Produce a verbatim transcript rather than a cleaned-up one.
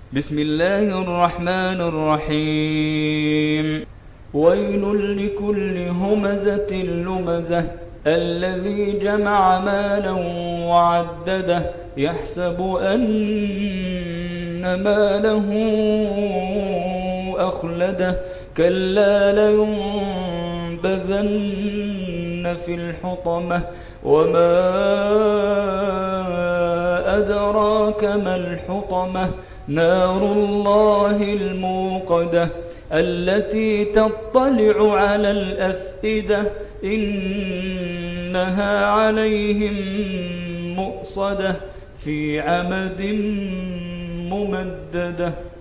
بسم الله الرحمن الرحيم ويل لكل همزة لمزة الذي جمع مالا وعدده يحسب أن ماله أخلده كلا لينبذن في الحطمة وما أدراك ما الحطمة نار الله الموقدة التي تطلع على الأفئدة إنها عليهم مؤصدة في عمد ممددة